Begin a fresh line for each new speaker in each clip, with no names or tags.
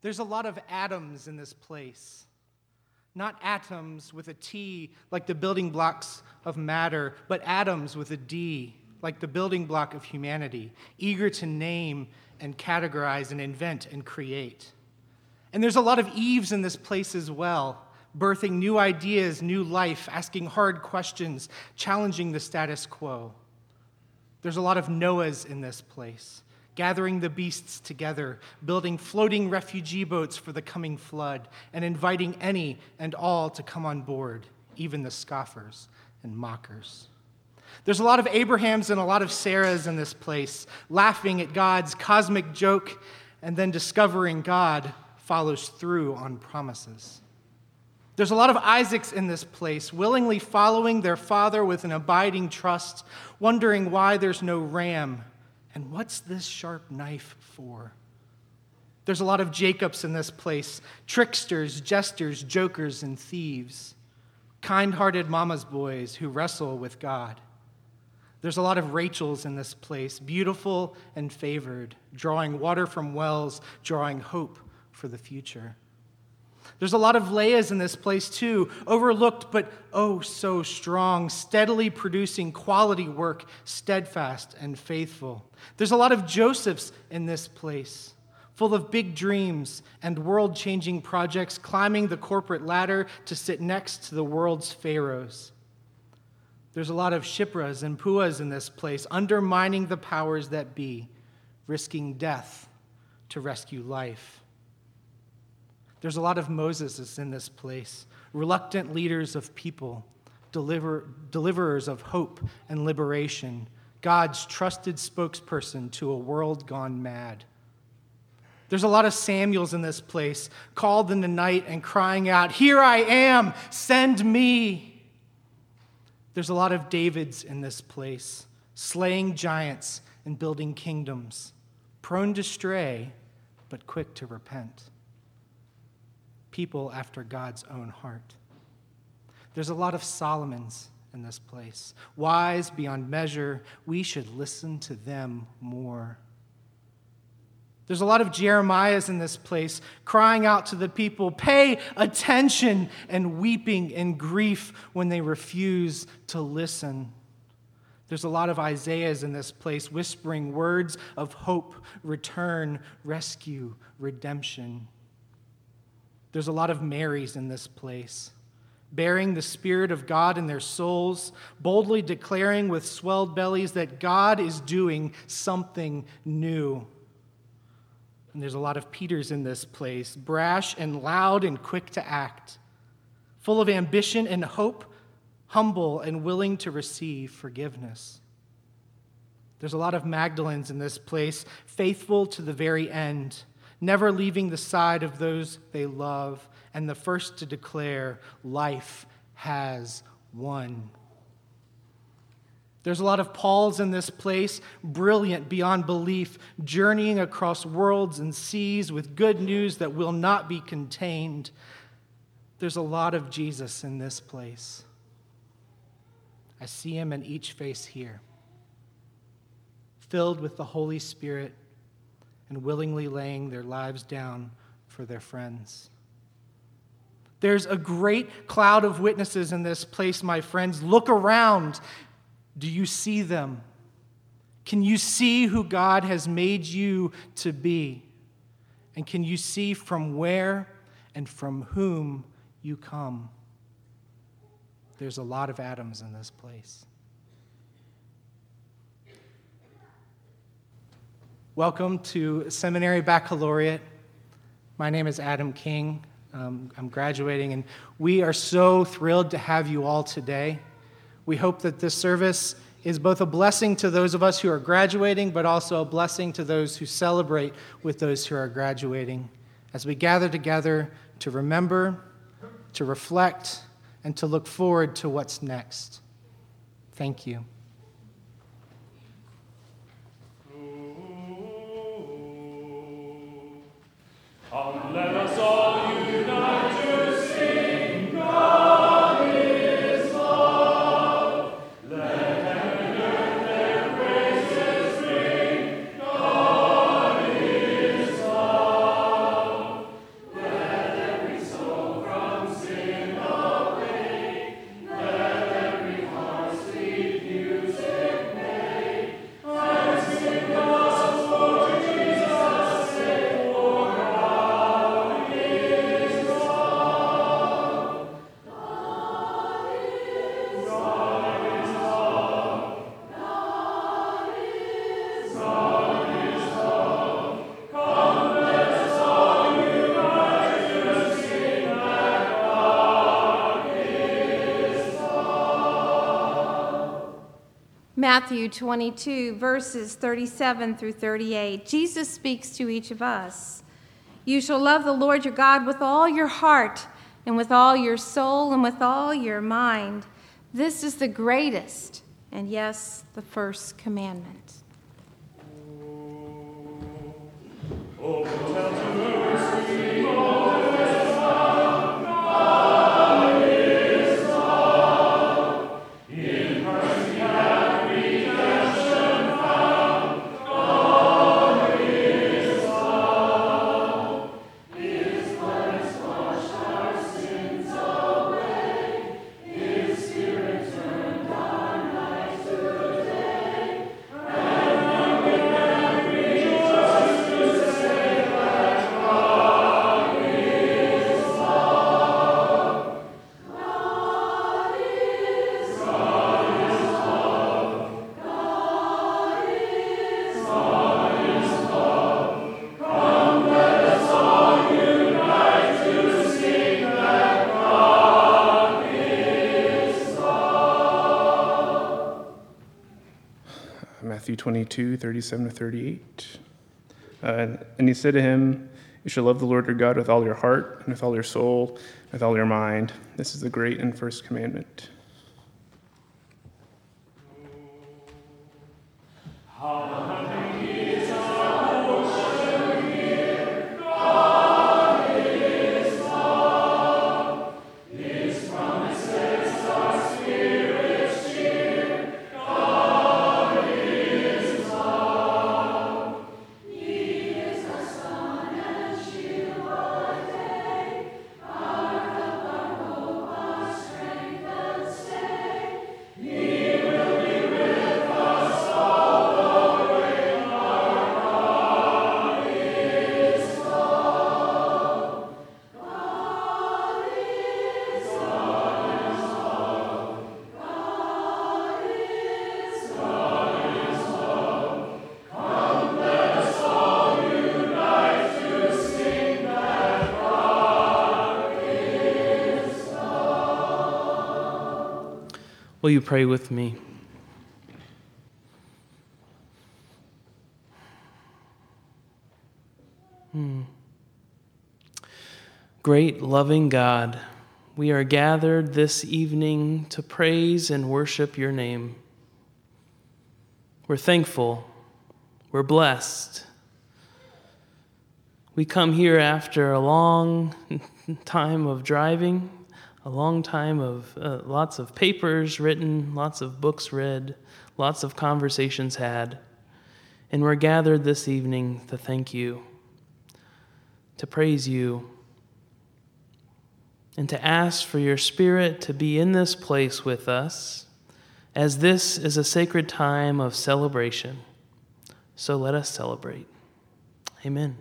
There's a lot of atoms in this place. Not atoms with a T like the building blocks of matter, but atoms with a D like the building block of humanity, eager to name and categorize and invent and create. And there's a lot of Eves in this place as well, birthing new ideas, new life, asking hard questions, challenging the status quo. There's a lot of Noahs in this place, gathering the beasts together, building floating refugee boats for the coming flood, and inviting any and all to come on board, even the scoffers and mockers. There's a lot of Abrahams and a lot of Sarahs in this place, laughing at God's cosmic joke and then discovering God follows through on promises. There's a lot of Isaacs in this place, willingly following their father with an abiding trust, wondering why there's no ram. And what's this sharp knife for? There's a lot of Jacobs in this place, tricksters, jesters, jokers, and thieves, kind-hearted mama's boys who wrestle with God. There's a lot of Rachels in this place, beautiful and favored, drawing water from wells, drawing hope for the future. There's a lot of Leahs in this place too, overlooked but oh so strong, steadily producing quality work, steadfast and faithful. There's a lot of Josephs in this place, full of big dreams and world-changing projects, climbing the corporate ladder to sit next to the world's pharaohs. There's a lot of Shipras and Puas in this place, undermining the powers that be, risking death to rescue life. There's a lot of Moseses in this place, reluctant leaders of people, deliverers of hope and liberation, God's trusted spokesperson to a world gone mad. There's a lot of Samuels in this place, called in the night and crying out, "Here I am, send me." There's a lot of Davids in this place, slaying giants and building kingdoms, prone to stray, but quick to repent. People after God's own heart. There's a lot of Solomons in this place, wise beyond measure. We should listen to them more. There's a lot of Jeremiahs in this place, crying out to the people, "Pay attention," and weeping in grief when they refuse to listen. There's a lot of Isaiahs in this place, whispering words of hope, return, rescue, redemption. There's a lot of Marys in this place, bearing the Spirit of God in their souls, boldly declaring with swelled bellies that God is doing something new. And there's a lot of Peters in this place, brash and loud and quick to act, full of ambition and hope, humble and willing to receive forgiveness. There's a lot of Magdalens in this place, faithful to the very end, never leaving the side of those they love, and the first to declare, life has won. There's a lot of Pauls in this place, brilliant beyond belief, journeying across worlds and seas with good news that will not be contained. There's a lot of Jesus in this place. I see him in each face here, filled with the Holy Spirit, and willingly laying their lives down for their friends. There's a great cloud of witnesses in this place, my friends. Look around. Do you see them? Can you see who God has made you to be? And can you see from where and from whom you come? There's a lot of Adams in this place. Welcome to Seminary Baccalaureate. My name is Adam King. I'm graduating, and we are so thrilled to have you all today. We hope that this service is both a blessing to those of us who are graduating, but also a blessing to those who celebrate with those who are graduating, as we gather together to remember, to reflect, and to look forward to what's next. Thank you.
Let us all unite to sing, God is love. Let heaven and earth their praises ring, God is love.
Matthew 22, verses 37 through 38. Jesus speaks to each of us. You shall love the Lord your God with all your heart and with all your soul and with all your mind. This is the greatest and, yes, the first commandment.
Matthew 22, 37 to 38. And he said to him, you shall love the Lord your God with all your heart, and with all your soul, and with all your mind. This is the great and first commandment.
Will you pray with me? Great, loving God, we are gathered this evening to praise and worship your name. We're thankful. We're blessed. We come here after a long time of driving, a long time of lots of papers written, lots of books read, lots of conversations had. And we're gathered this evening to thank you, to praise you, and to ask for your Spirit to be in this place with us, as this is a sacred time of celebration. So let us celebrate. Amen.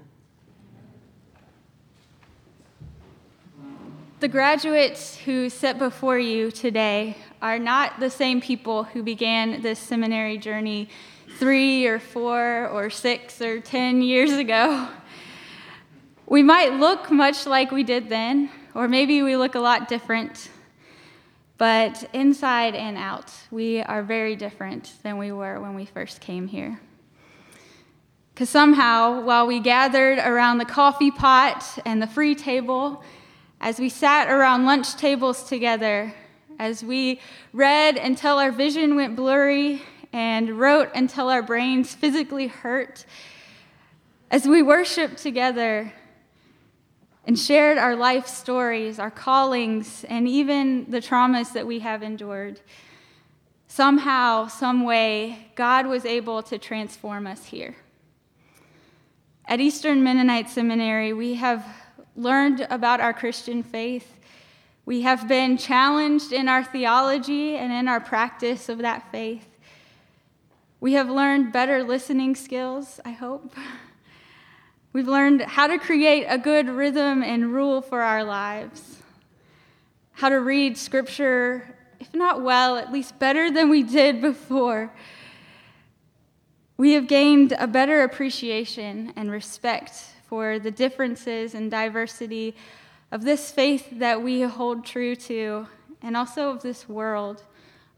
The graduates who sit before you today are not the same people who began this seminary journey 3 or 4 or 6 or 10 years ago. We might look much like we did then, or maybe we look a lot different, but inside and out, we are very different than we were when we first came here. Because somehow, while we gathered around the coffee pot and the free table, as we sat around lunch tables together, as we read until our vision went blurry and wrote until our brains physically hurt, as we worshiped together and shared our life stories, our callings, and even the traumas that we have endured, somehow, some way, God was able to transform us here. At Eastern Mennonite Seminary, we have learned about our Christian faith. We have been challenged in our theology and in our practice of that faith. We have learned better listening skills, I hope. We've learned how to create a good rhythm and rule for our lives, how to read Scripture, if not well, at least better than we did before. We have gained a better appreciation and respect for the differences and diversity of this faith that we hold true to, and also of this world,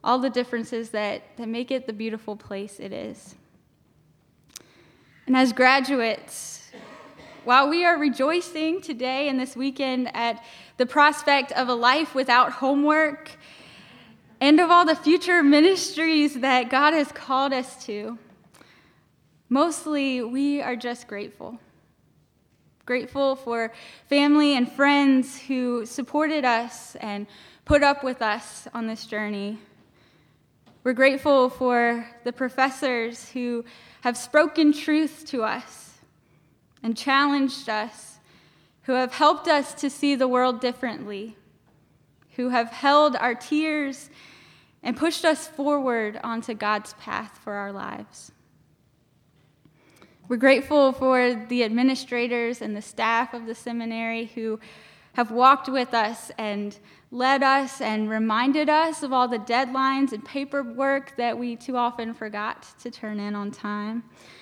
all the differences that make it the beautiful place it is. And as graduates, while we are rejoicing today and this weekend at the prospect of a life without homework and of all the future ministries that God has called us to, mostly we are just grateful. Grateful for family and friends who supported us and put up with us on this journey. We're grateful for the professors who have spoken truth to us and challenged us, who have helped us to see the world differently, who have held our tears and pushed us forward onto God's path for our lives. We're grateful for the administrators and the staff of the seminary who have walked with us and led us and reminded us of all the deadlines and paperwork that we too often forgot to turn in on time.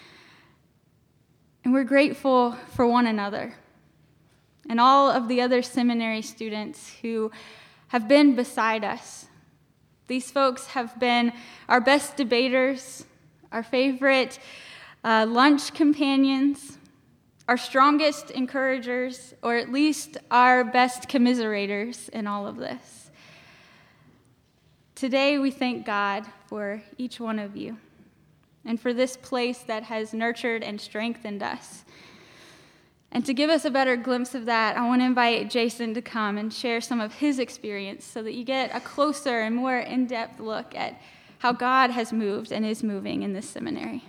And we're grateful for one another and all of the other seminary students who have been beside us. These folks have been our best debaters, our favorite lunch companions, our strongest encouragers, or at least our best commiserators in all of this. Today we thank God for each one of you and for this place that has nurtured and strengthened us. And to give us a better glimpse of that, I want to invite Jason to come and share some of his experience so that you get a closer and more in-depth look at how God has moved and is moving in this seminary.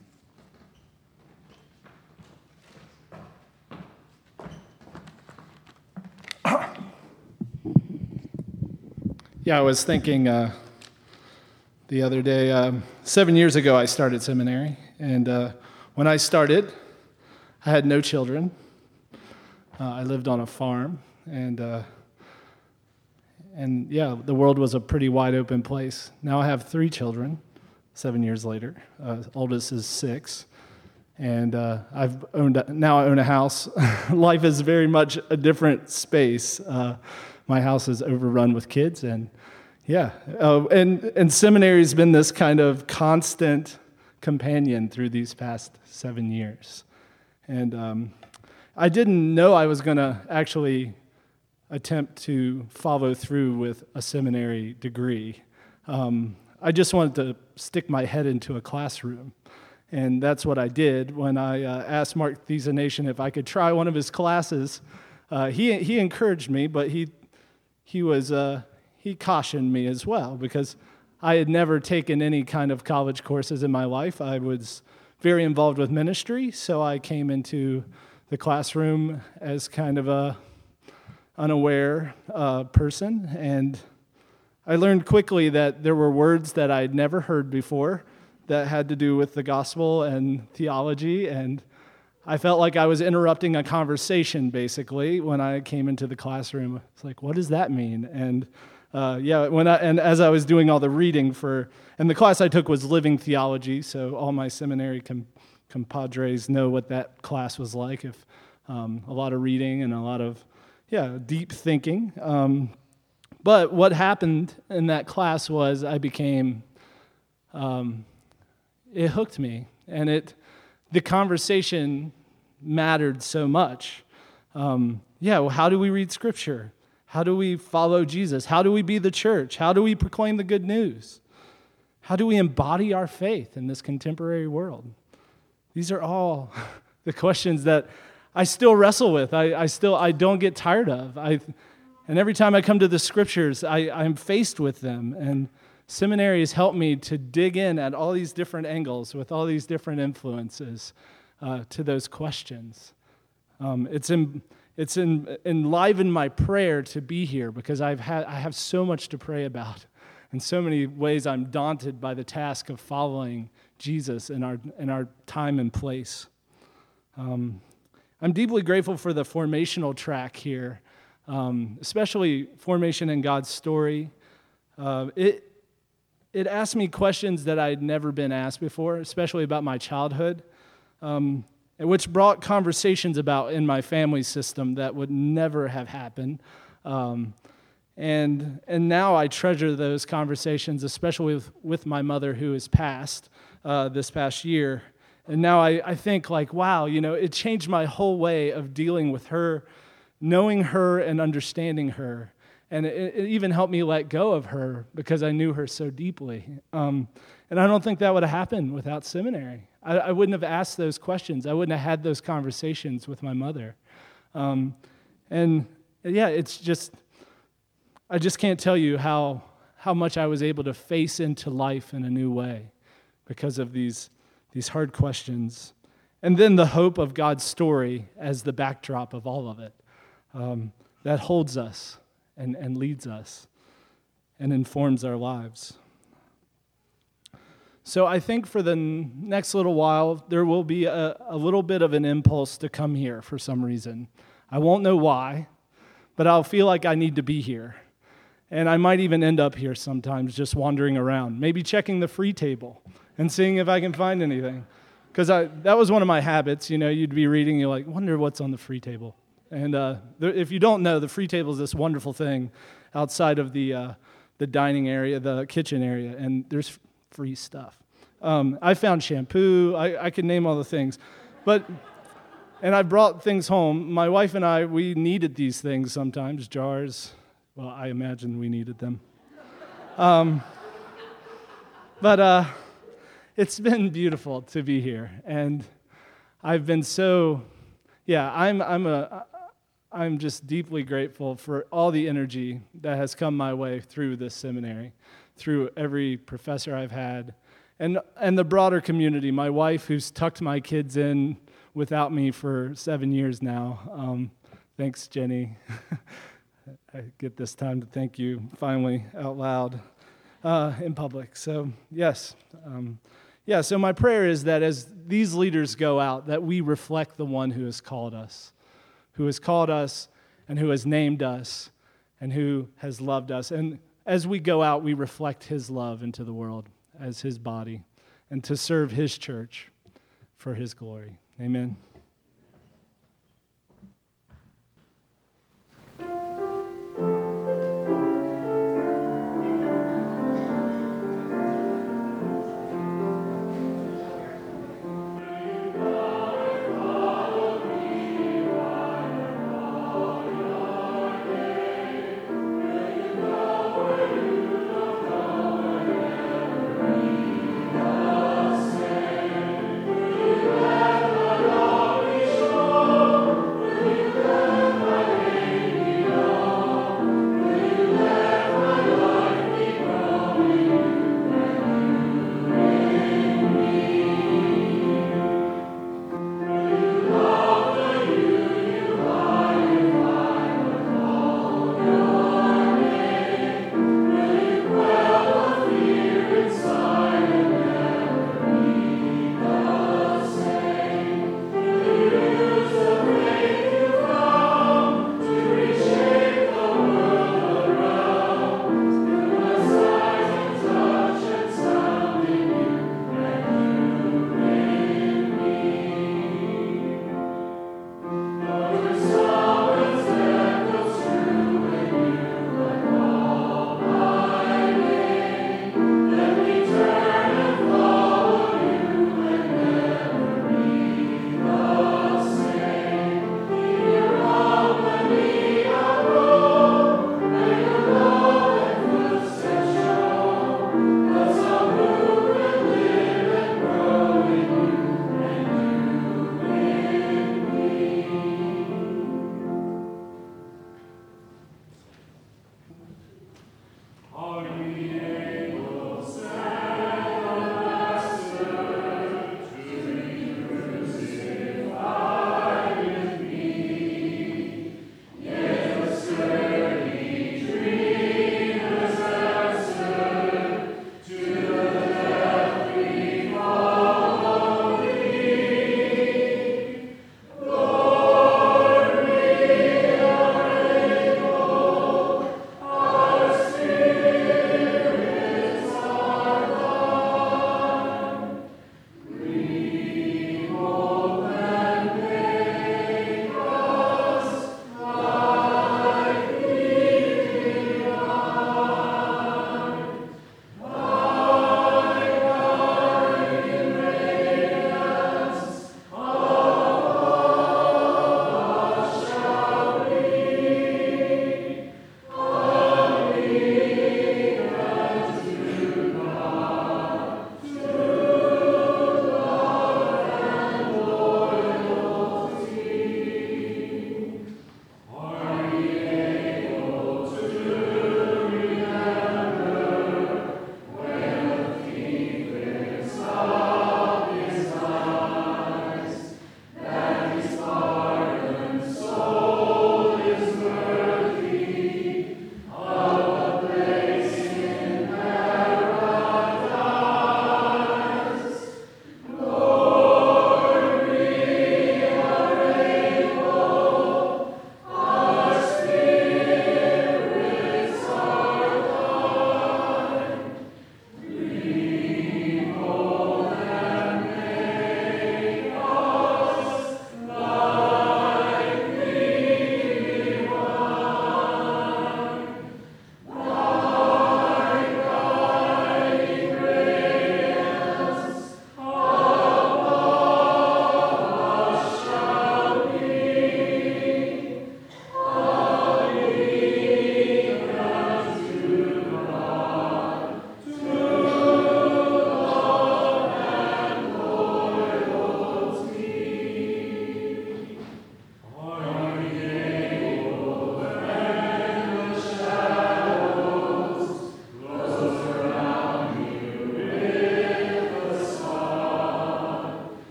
Yeah, I was thinking the other day, 7 years ago I started seminary, and when I started, I had no children. I lived on a farm, and yeah, the world was a pretty wide open place. Now I have 3 children, 7 years later. Oldest is 6, and I own a house. Life is very much a different space. My house is overrun with kids, and yeah, and seminary's been this kind of constant companion through these past 7 years. And I didn't know I was going to actually attempt to follow through with a seminary degree. I just wanted to stick my head into a classroom. And that's what I did when I asked Mark Thiesenation if I could try one of his classes. He encouraged me, but he cautioned me as well, because I had never taken any kind of college courses in my life. I was very involved with ministry, so I came into the classroom as kind of a unaware person, and I learned quickly that there were words that I'd never heard before that had to do with the gospel and theology, and I felt like I was interrupting a conversation, basically, when I came into the classroom. It's like, what does that mean? And as I was doing all the reading and the class I took was living theology, so all my seminary compadres know what that class was like. If a lot of reading and a lot of deep thinking. But what happened in that class was I became, it hooked me, and the conversation mattered so much. How do we read Scripture? How do we follow Jesus? How do we be the church? How do we proclaim the good news? How do we embody our faith in this contemporary world? These are all the questions that I still wrestle with. I don't get tired of. And every time I come to the Scriptures, I'm faced with them. And seminary has helped me to dig in at all these different angles with all these different influences to those questions. It's enlivened my prayer to be here, because I have so much to pray about. In so many ways, I'm daunted by the task of following Jesus in our time and place. I'm deeply grateful for the formational track here, especially formation in God's story. It asked me questions that I'd never been asked before, especially about my childhood, which brought conversations about in my family system that would never have happened And now I treasure those conversations, especially with my mother who has passed this past year. And now I think like, wow, it changed my whole way of dealing with her, knowing her and understanding her. And it even helped me let go of her because I knew her so deeply. And I don't think that would have happened without seminary. I wouldn't have asked those questions. I wouldn't have had those conversations with my mother. And yeah, it's just, I just can't tell you how much I was able to face into life in a new way because of these hard questions. And then the hope of God's story as the backdrop of all of it. That holds us and leads us and informs our lives. So I think for the next little while, there will be a little bit of an impulse to come here for some reason. I won't know why, but I'll feel like I need to be here. And I might even end up here sometimes just wandering around, maybe checking the free table and seeing if I can find anything. Because that was one of my habits, you'd be reading, you're like, wonder what's on the free table. And if you don't know, the free table is this wonderful thing outside of the dining area, the kitchen area, and there's free stuff. I found shampoo, I could name all the things. And I brought things home. My wife and I, we needed these things sometimes, jars. Well, I imagine we needed them. But it's been beautiful to be here. And I've been so, I'm just deeply grateful for all the energy that has come my way through this seminary, through every professor I've had, and the broader community. My wife, who's tucked my kids in without me for 7 years now. Thanks, Jenny. I get this time to thank you finally out loud in public. So, yes. So my prayer is that as these leaders go out, that we reflect the one who has called us and who has named us and who has loved us. And as we go out, we reflect his love into the world as his body and to serve his church for his glory. Amen.
Lord.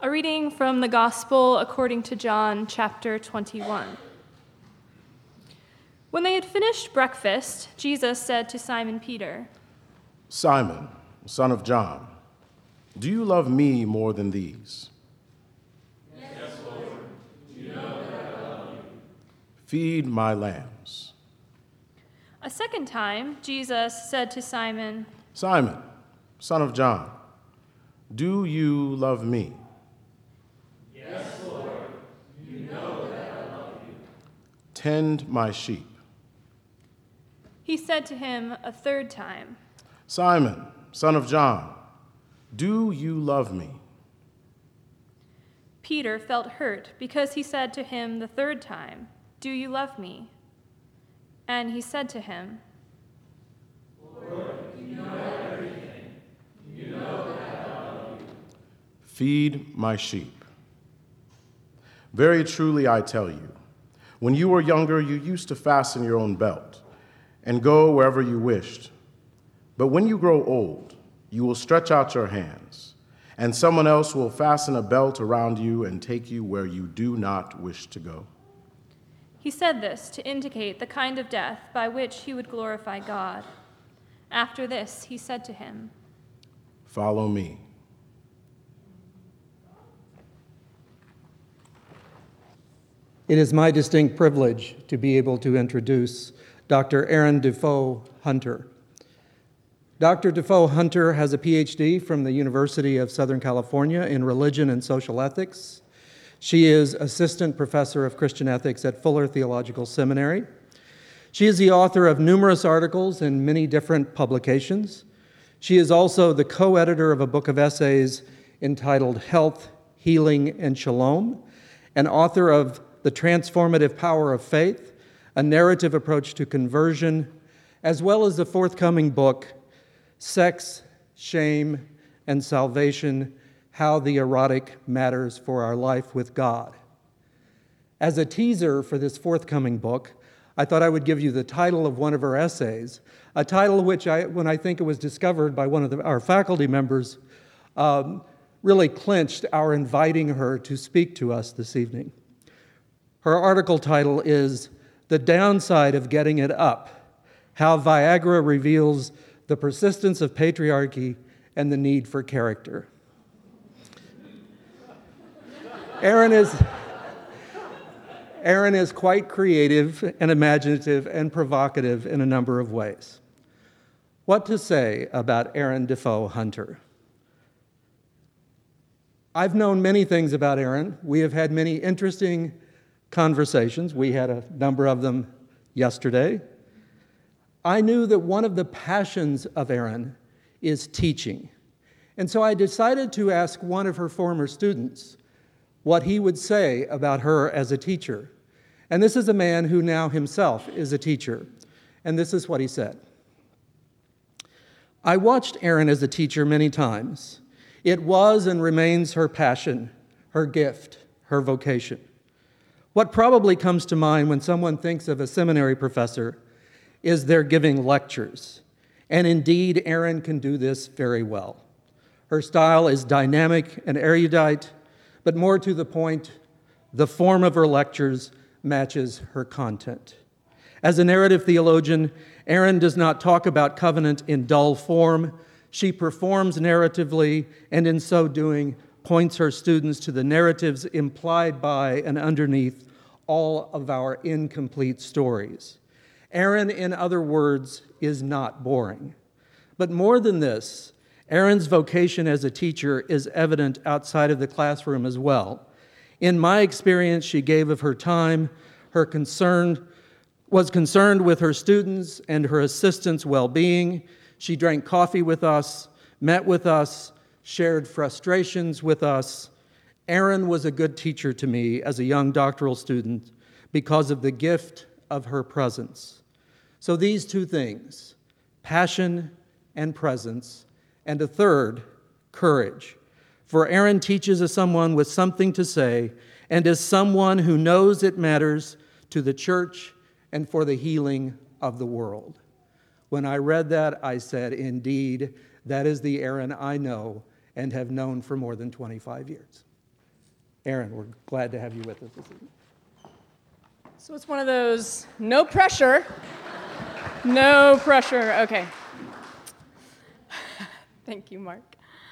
A reading from the Gospel according to John, chapter 21. When they had finished breakfast, Jesus said to Simon Peter,
"Simon, son of John, do you love me more than these?"
Yes, Lord. You know that I love you.
"Feed my lambs."
A second time, Jesus said to Simon,
"Simon, son of John, do you love me?"
Yes, Lord. You know that I love you.
"Tend my sheep."
He said to him a third time,
"Simon, son of John, do you love me?"
Peter felt hurt because he said to him the third time, "Do you love me?" And he said to him,
"Lord, you know everything. You know that I love you."
Feed my sheep. Very truly I tell you, when you were younger, you used to fasten your own belt and go wherever you wished. But when you grow old, you will stretch out your hands, and someone else will fasten a belt around you and take you where you do not wish to go.
He said this to indicate the kind of death by which he would glorify God. After this, he said to him,
Follow me.
It is my distinct privilege to be able to introduce Dr. Erin Defoe Hunter. Dr. Defoe Hunter has a PhD from the University of Southern California in religion and social ethics. She is assistant professor of Christian ethics at Fuller Theological Seminary. She is the author of numerous articles in many different publications. She is also the co-editor of a book of essays entitled Health, Healing, and Shalom, and author of The Transformative Power of Faith, a narrative approach to conversion, as well as the forthcoming book, Sex, Shame, and Salvation, How the Erotic Matters for Our Life with God. As a teaser for this forthcoming book, I thought I would give you the title of one of her essays, a title which, when I think it was discovered by one of our faculty members, really clinched our inviting her to speak to us this evening. Her article title is The Downside of Getting It Up, How Viagra Reveals the Persistence of Patriarchy and the Need for Character. Erin is quite creative and imaginative and provocative in a number of ways. What to say about Erin Defoe Hunter? I've known many things about Erin. We have had many interesting conversations. We had a number of them yesterday. I knew that one of the passions of Erin is teaching. And so I decided to ask one of her former students what he would say about her as a teacher. And this is a man who now himself is a teacher. And this is what he said. I watched Erin as a teacher many times. It was and remains her passion, her gift, her vocation. What probably comes to mind when someone thinks of a seminary professor is they're giving lectures. And indeed, Erin can do this very well. Her style is dynamic and erudite, but more to the point, the form of her lectures matches her content. As a narrative theologian, Erin does not talk about covenant in dull form. She performs narratively, and in so doing, points her students to the narratives implied by and underneath all of our incomplete stories. Erin, in other words, is not boring. But more than this, Erin's vocation as a teacher is evident outside of the classroom as well. In my experience, she gave of her time, was concerned with her students and her assistants' well-being. She drank coffee with us, met with us, shared frustrations with us. Erin was a good teacher to me as a young doctoral student because of the gift of her presence. So these two things, passion and presence, and a third, courage. For Erin teaches as someone with something to say and as someone who knows it matters to the church and for the healing of the world. When I read that, I said, indeed, that is the Erin I know and have known for more than 25 years. Aaron, we're glad to have you with us this evening.
So it's one of those, no pressure. No pressure. Okay. Thank you, Mark.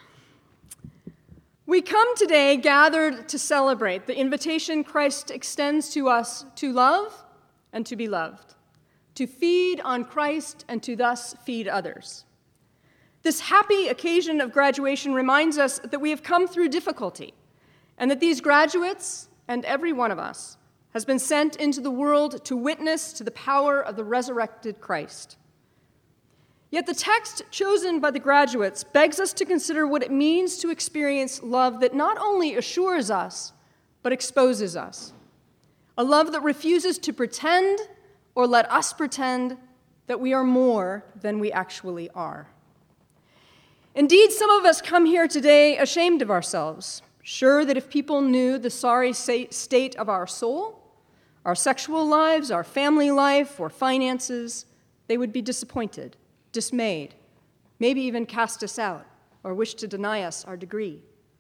We come today gathered to celebrate the invitation Christ extends to us to love and to be loved, to feed on Christ and to thus feed others. This happy occasion of graduation reminds us that we have come through difficulty and that these graduates, and every one of us, has been sent into the world to witness to the power of the resurrected Christ. Yet the text chosen by the graduates begs us to consider what it means to experience love that not only assures us, but exposes us. A love that refuses to pretend or let us pretend that we are more than we actually are. Indeed, some of us come here today ashamed of ourselves, sure that if people knew the sorry state of our soul, our sexual lives, our family life, or finances, they would be disappointed, dismayed, maybe even cast us out or wish to deny us our degree.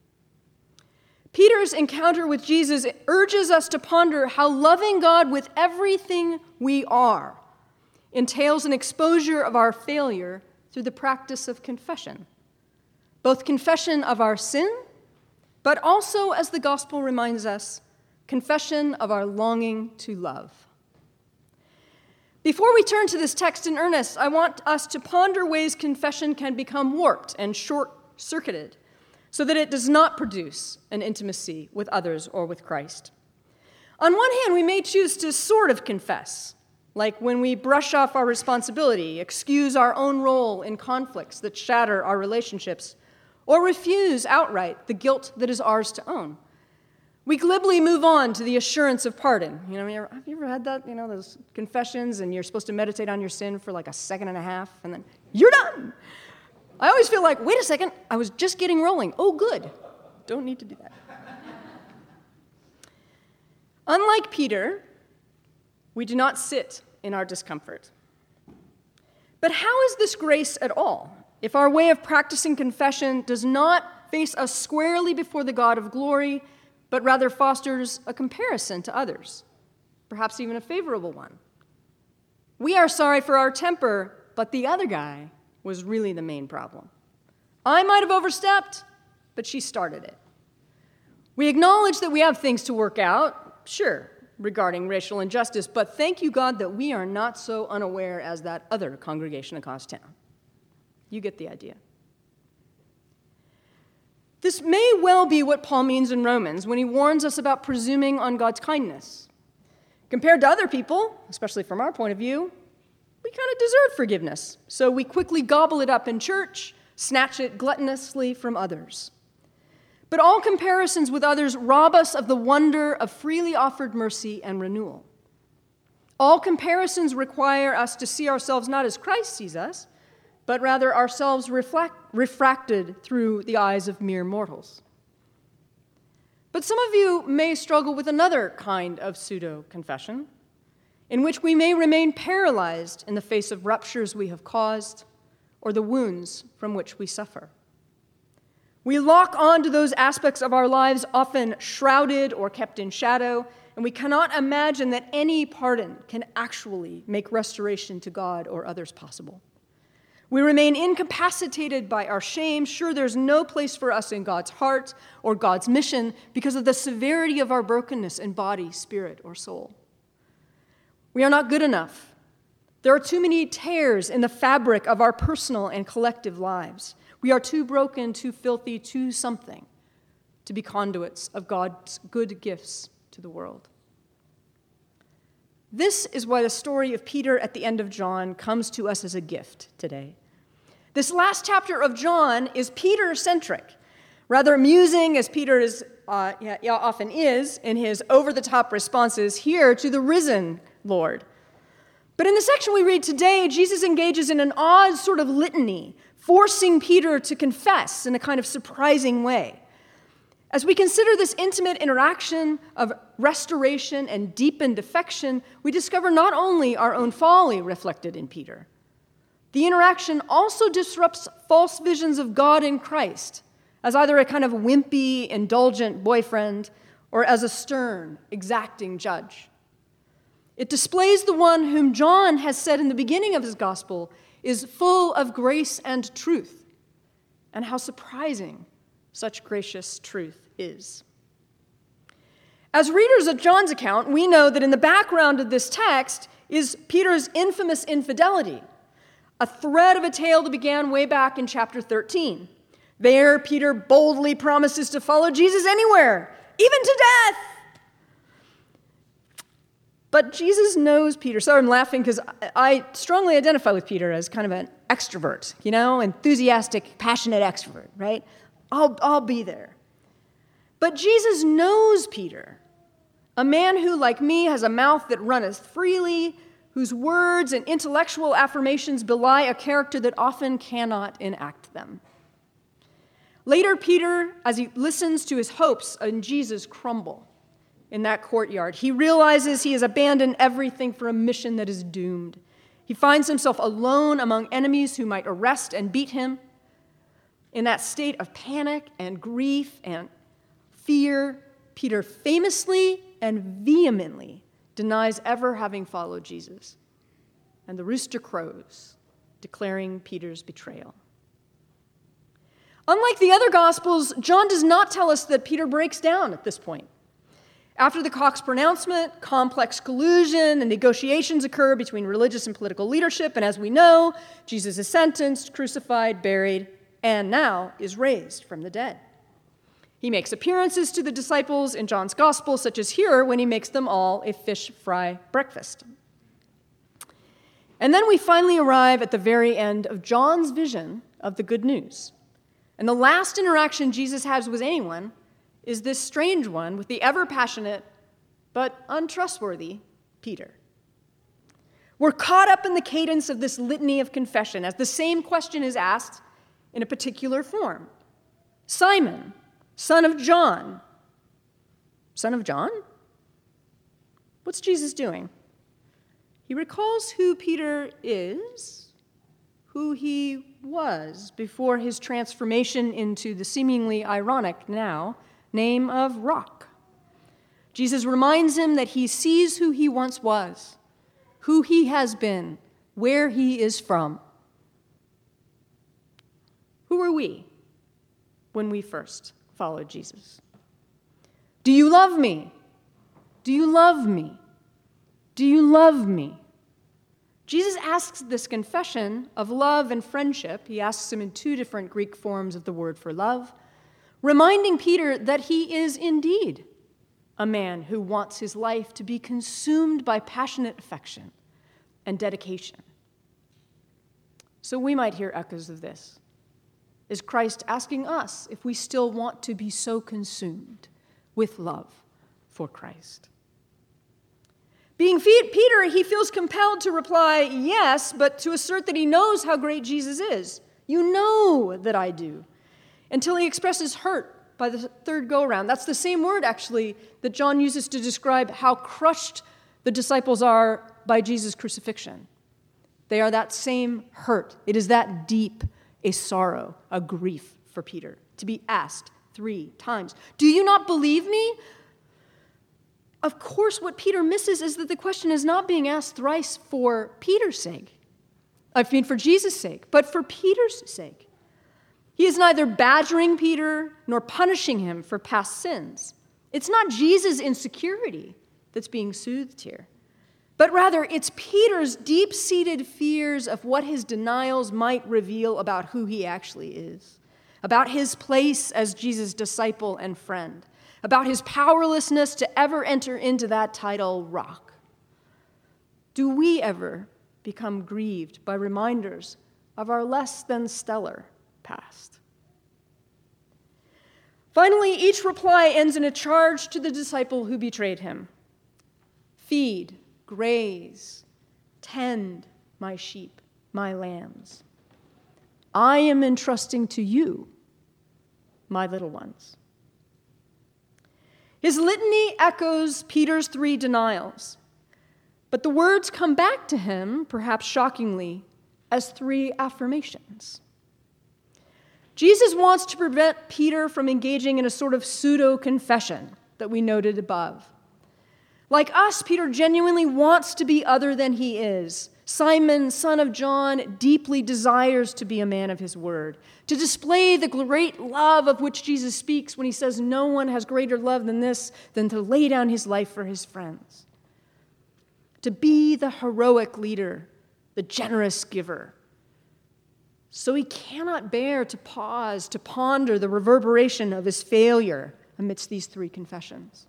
Peter's encounter with Jesus urges us to ponder how loving God with everything we are entails an exposure of our failure through the practice of confession, both confession of our sin, but also, as the gospel reminds us, confession of our longing to love. Before we turn to this text in earnest, I want us to ponder ways confession can become warped and short-circuited so that it does not produce an intimacy with others or with Christ. On one hand, we may choose to sort of confess, like when we brush off our responsibility, excuse our own role in conflicts that shatter our relationships, or refuse outright the guilt that is ours to own. We glibly move on to the assurance of pardon. Have you ever had that? Those confessions, and you're supposed to meditate on your sin for like a second and a half, and then you're done. I always feel like, wait a second, I was just getting rolling. Oh, good. Don't need to do that. Unlike Peter, we do not sit in our discomfort. But how is this grace at all if our way of practicing confession does not face us squarely before the God of glory, but rather fosters a comparison to others, perhaps even a favorable one? We are sorry for our temper, but the other guy was really the main problem. I might have overstepped, but she started it. We acknowledge that we have things to work out, sure, regarding racial injustice, but thank you, God, that we are not so unaware as that other congregation across town. You get the idea. This may well be what Paul means in Romans when he warns us about presuming on God's kindness. Compared to other people, especially from our point of view, we kind of deserve forgiveness, so we quickly gobble it up in church, snatch it gluttonously from others. But all comparisons with others rob us of the wonder of freely offered mercy and renewal. All comparisons require us to see ourselves not as Christ sees us, but rather ourselves refracted through the eyes of mere mortals. But some of you may struggle with another kind of pseudo-confession, in which we may remain paralyzed in the face of ruptures we have caused or the wounds from which we suffer. We lock on to those aspects of our lives often shrouded or kept in shadow, and we cannot imagine that any pardon can actually make restoration to God or others possible. We remain incapacitated by our shame, sure there's no place for us in God's heart or God's mission because of the severity of our brokenness in body, spirit, or soul. We are not good enough. There are too many tears in the fabric of our personal and collective lives. We are too broken, too filthy, too something to be conduits of God's good gifts to the world. This is why the story of Peter at the end of John comes to us as a gift today. This last chapter of John is Peter-centric, rather amusing as Peter often is in his over-the-top responses here to the risen Lord. But in the section we read today, Jesus engages in an odd sort of litany, forcing Peter to confess in a kind of surprising way. As we consider this intimate interaction of restoration and deepened affection, we discover not only our own folly reflected in Peter. The interaction also disrupts false visions of God in Christ as either a kind of wimpy, indulgent boyfriend or as a stern, exacting judge. It displays the one whom John has said in the beginning of his gospel is full of grace and truth, and how surprising such gracious truth is. As readers of John's account, we know that in the background of this text is Peter's infamous infidelity, a thread of a tale that began way back in chapter 13. There, Peter boldly promises to follow Jesus anywhere, even to death. But Jesus knows Peter. Sorry, I'm laughing because I strongly identify with Peter as kind of an extrovert, enthusiastic, passionate extrovert, right? I'll be there. But Jesus knows Peter, a man who, like me, has a mouth that runneth freely, whose words and intellectual affirmations belie a character that often cannot enact them. Later, Peter, as he listens to his hopes in Jesus crumble in that courtyard, he realizes he has abandoned everything for a mission that is doomed. He finds himself alone among enemies who might arrest and beat him. In that state of panic and grief and fear, Peter famously and vehemently denies ever having followed Jesus. And the rooster crows, declaring Peter's betrayal. Unlike the other Gospels, John does not tell us that Peter breaks down at this point. After the cock's pronouncement, complex collusion and negotiations occur between religious and political leadership, and as we know, Jesus is sentenced, crucified, buried, and now is raised from the dead. He makes appearances to the disciples in John's Gospel, such as here when he makes them all a fish fry breakfast. And then we finally arrive at the very end of John's vision of the good news. And the last interaction Jesus has with anyone is this strange one with the ever-passionate but untrustworthy Peter. We're caught up in the cadence of this litany of confession as the same question is asked in a particular form. Simon, son of John. Son of John? What's Jesus doing? He recalls who Peter is, who he was before his transformation into the seemingly ironic now name of Rock. Jesus reminds him that he sees who he once was, who he has been, where he is from. Who were we when we first followed Jesus? Do you love me? Do you love me? Do you love me? Jesus asks this confession of love and friendship. He asks him in two different Greek forms of the word for love, reminding Peter that he is indeed a man who wants his life to be consumed by passionate affection and dedication. So we might hear echoes of this. Is Christ asking us if we still want to be so consumed with love for Christ? Being Peter, he feels compelled to reply yes, but to assert that he knows how great Jesus is. You know that I do. Until he expresses hurt by the third go-around. That's the same word, actually, that John uses to describe how crushed the disciples are by Jesus' crucifixion. They are that same hurt. It is that deep a sorrow, a grief for Peter, to be asked 3 times, "Do you not believe me?" Of course, what Peter misses is that the question is not being asked thrice for Peter's sake. For Jesus' sake, but for Peter's sake. He is neither badgering Peter nor punishing him for past sins. It's not Jesus' insecurity that's being soothed here, but rather it's Peter's deep-seated fears of what his denials might reveal about who he actually is, about his place as Jesus' disciple and friend, about his powerlessness to ever enter into that title, Rock. Do we ever become grieved by reminders of our less than stellar past? Finally, each reply ends in a charge to the disciple who betrayed him. Feed, graze, tend my sheep, my lambs. I am entrusting to you, my little ones. His litany echoes Peter's 3 denials, but the words come back to him, perhaps shockingly, as 3 affirmations. Jesus wants to prevent Peter from engaging in a sort of pseudo-confession, that we noted above. Like us, Peter genuinely wants to be other than he is. Simon, son of John, deeply desires to be a man of his word, to display the great love of which Jesus speaks when he says no one has greater love than this, than to lay down his life for his friends. To be the heroic leader, the generous giver. So he cannot bear to pause, to ponder the reverberation of his failure amidst these three confessions.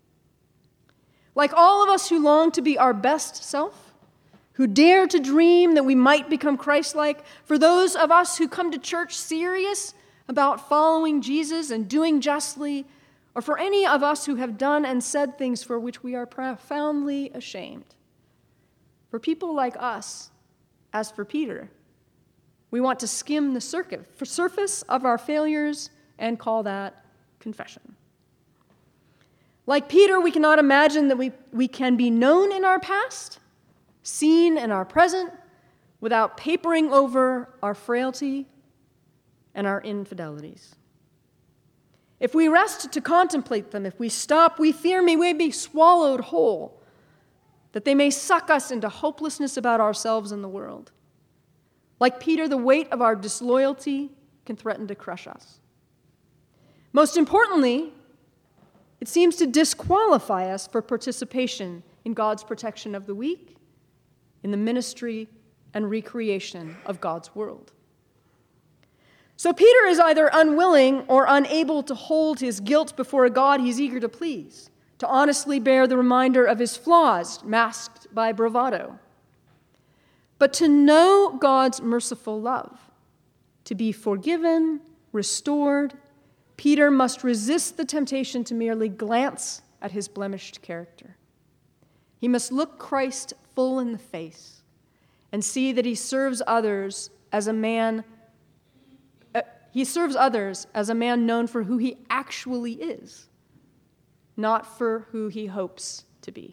Like all of us who long to be our best self, who dare to dream that we might become Christ-like, for those of us who come to church serious about following Jesus and doing justly, or for any of us who have done and said things for which we are profoundly ashamed. For people like us, as for Peter, we want to skim the surface of our failures and call that confession. Like Peter, we cannot imagine that we can be known in our past, seen in our present, without papering over our frailty and our infidelities. If we rest to contemplate them, if we stop, we fear we may be swallowed whole, that they may suck us into hopelessness about ourselves and the world. Like Peter, the weight of our disloyalty can threaten to crush us. Most importantly, it seems to disqualify us for participation in God's protection of the weak, in the ministry and recreation of God's world. So Peter is either unwilling or unable to hold his guilt before a God he's eager to please, to honestly bear the reminder of his flaws masked by bravado. But to know God's merciful love, to be forgiven, restored, Peter must resist the temptation to merely glance at his blemished character. He must look Christ full in the face and see that he serves others as a man known for who he actually is, not for who he hopes to be.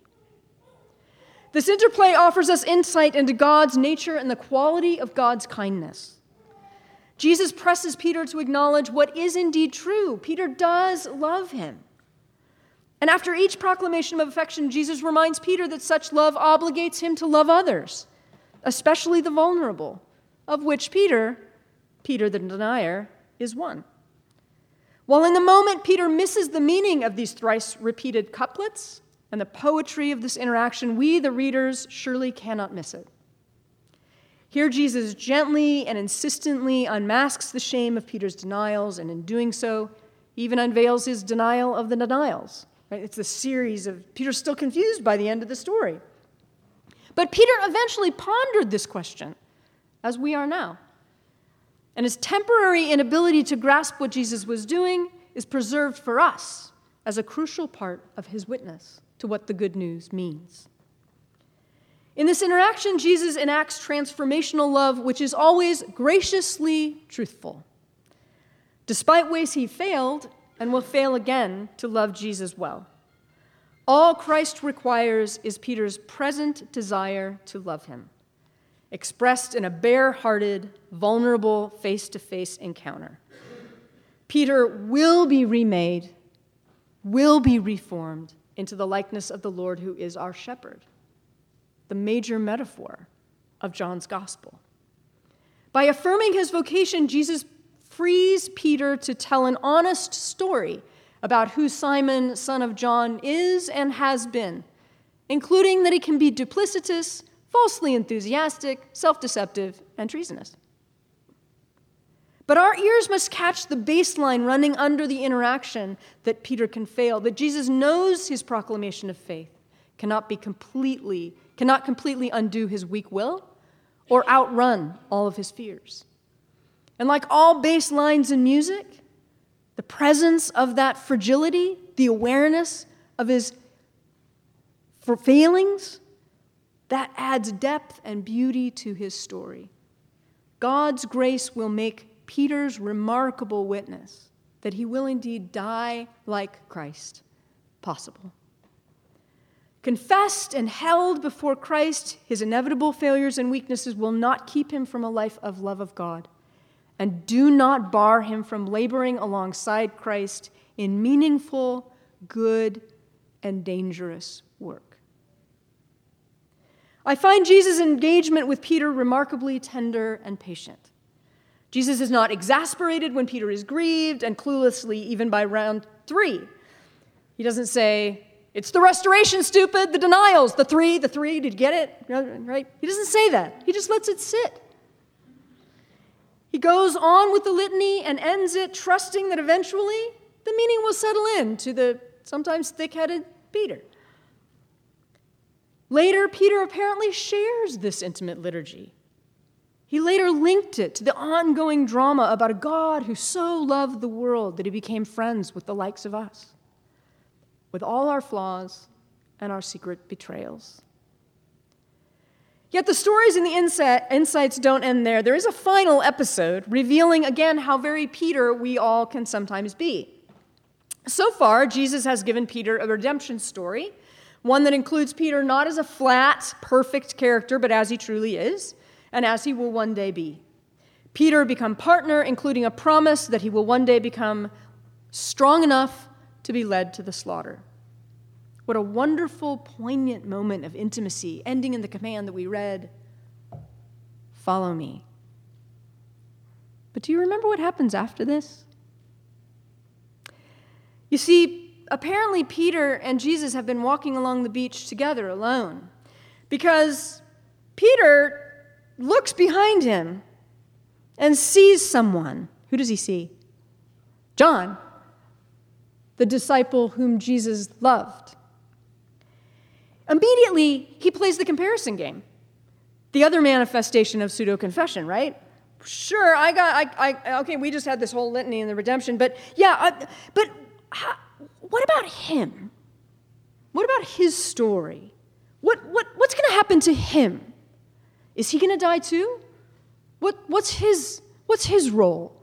This interplay offers us insight into God's nature and the quality of God's kindness. Jesus presses Peter to acknowledge what is indeed true. Peter does love him. And after each proclamation of affection, Jesus reminds Peter that such love obligates him to love others, especially the vulnerable, of which Peter the denier, is one. While in the moment Peter misses the meaning of these thrice repeated couplets and the poetry of this interaction, we, the readers, surely cannot miss it. Here Jesus gently and insistently unmasks the shame of Peter's denials, and in doing so, even unveils his denial of the denials. Right? It's a series of, Peter's still confused by the end of the story. But Peter eventually pondered this question, as we are now. And his temporary inability to grasp what Jesus was doing is preserved for us as a crucial part of his witness to what the good news means. In this interaction, Jesus enacts transformational love, which is always graciously truthful. Despite ways he failed and will fail again to love Jesus well, all Christ requires is Peter's present desire to love him, expressed in a bare-hearted, vulnerable, face-to-face encounter. Peter will be remade, will be reformed into the likeness of the Lord who is our shepherd, the major metaphor of John's gospel. By affirming his vocation, Jesus frees Peter to tell an honest story about who Simon, son of John, is and has been, including that he can be duplicitous, falsely enthusiastic, self-deceptive, and treasonous. But our ears must catch the baseline running under the interaction that Peter can fail, that Jesus knows his proclamation of faith cannot completely undo his weak will or outrun all of his fears. And like all bass lines in music, the presence of that fragility, the awareness of his failings, that adds depth and beauty to his story. God's grace will make Peter's remarkable witness that he will indeed die like Christ possible. Confessed and held before Christ, his inevitable failures and weaknesses will not keep him from a life of love of God, and do not bar him from laboring alongside Christ in meaningful, good, and dangerous work. I find Jesus' engagement with Peter remarkably tender and patient. Jesus is not exasperated when Peter is grieved and cluelessly even by round 3. He doesn't say, it's the restoration, stupid, the denials, the three, did you get it? Right? He doesn't say that. He just lets it sit. He goes on with the litany and ends it, trusting that eventually the meaning will settle in to the sometimes thick-headed Peter. Later, Peter apparently shares this intimate liturgy. He later linked it to the ongoing drama about a God who so loved the world that he became friends with the likes of us, with all our flaws and our secret betrayals. Yet the stories and the insights don't end there. There is a final episode revealing again how very Peter we all can sometimes be. So far, Jesus has given Peter a redemption story, one that includes Peter not as a flat, perfect character, but as he truly is, and as he will one day be. Peter become partner, including a promise that he will one day become strong enough to be led to the slaughter. What a wonderful, poignant moment of intimacy, ending in the command that we read, follow me. But do you remember what happens after this? You see, apparently Peter and Jesus have been walking along the beach together alone, because Peter looks behind him and sees someone. Who does he see? John, the disciple whom Jesus loved. Immediately, he plays the comparison game. The other manifestation of pseudo-confession, right? Sure, okay, we just had this whole litany in the redemption, but what about him? What about his story? What's going to happen to him? Is he going to die too? What's his role?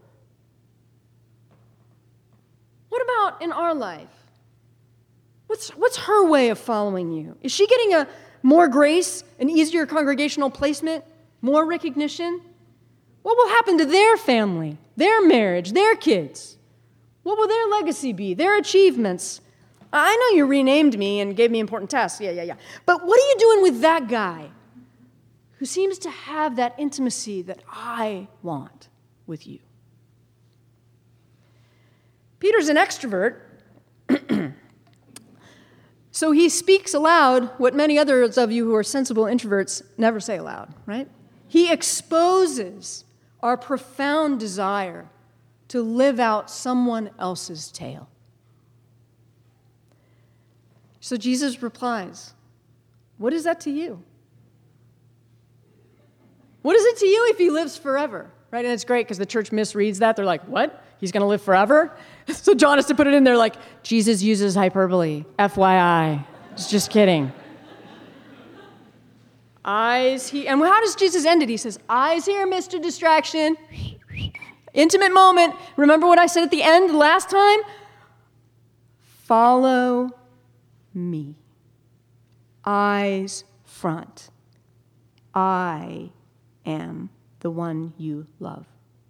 What about in our life? What's her way of following you? Is she getting a more grace, an easier congregational placement, more recognition? What will happen to their family, their marriage, their kids? What will their legacy be, their achievements? I know you renamed me and gave me important tasks. Yeah. But what are you doing with that guy who seems to have that intimacy that I want with you? Peter's an extrovert, so he speaks aloud what many others of you who are sensible introverts never say aloud, right? He exposes our profound desire to live out someone else's tale. So Jesus replies, what is that to you? What is it to you if he lives forever? Right? And it's great because the church misreads that. They're like, what? He's going to live forever? So John has to put it in there like, Jesus uses hyperbole. FYI. Just kidding. And how does Jesus end it? He says, eyes here, Mr. Distraction. Intimate moment. Remember what I said at the end last time? Follow me. Eyes front. I am the one you love.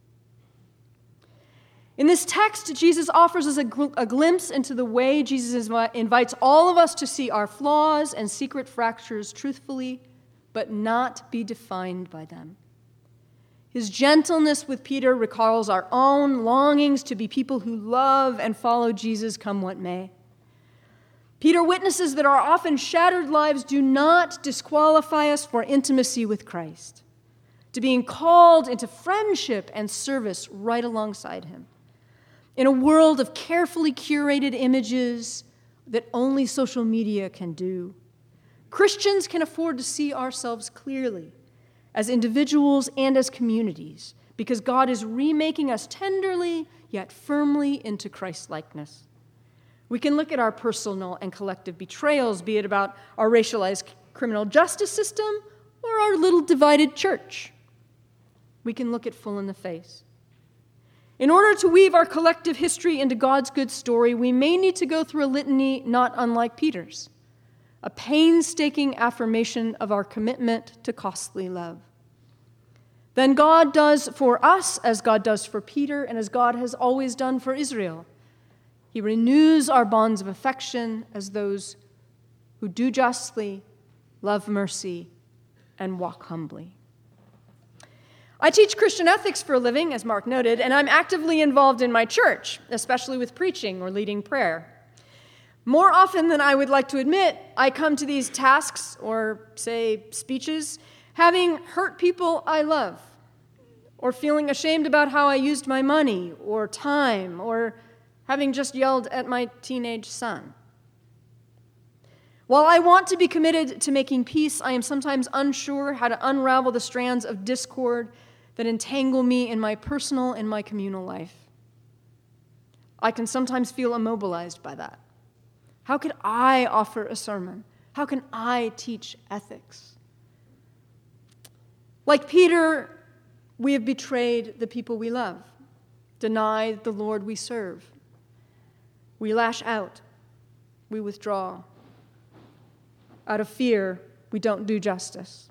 In this text, Jesus offers us a glimpse into the way Jesus invites all of us to see our flaws and secret fractures truthfully, but not be defined by them. His gentleness with Peter recalls our own longings to be people who love and follow Jesus come what may. Peter witnesses that our often shattered lives do not disqualify us for intimacy with Christ, to being called into friendship and service right alongside him. In a world of carefully curated images that only social media can do, Christians can afford to see ourselves clearly as individuals and as communities because God is remaking us tenderly yet firmly into Christ-likeness. We can look at our personal and collective betrayals, be it about our racialized criminal justice system or our little divided church. We can look it full in the face. In order to weave our collective history into God's good story, we may need to go through a litany not unlike Peter's, a painstaking affirmation of our commitment to costly love. Then God does for us as God does for Peter and as God has always done for Israel. He renews our bonds of affection as those who do justly, love mercy, and walk humbly. I teach Christian ethics for a living, as Mark noted, and I'm actively involved in my church, especially with preaching or leading prayer. More often than I would like to admit, I come to these tasks, or say speeches, having hurt people I love, or feeling ashamed about how I used my money or time, or having just yelled at my teenage son. While I want to be committed to making peace, I am sometimes unsure how to unravel the strands of discord that entangle me in my personal and my communal life. I can sometimes feel immobilized by that. How could I offer a sermon? How can I teach ethics? Like Peter, we have betrayed the people we love, denied the Lord we serve. We lash out, we withdraw. Out of fear, we don't do justice.